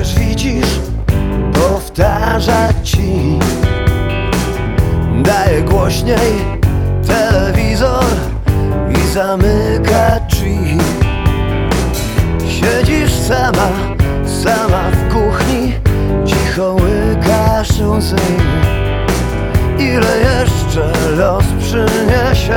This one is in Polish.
Przecież widzisz, powtarza ci. Daje głośniej telewizor i zamyka drzwi. Siedzisz sama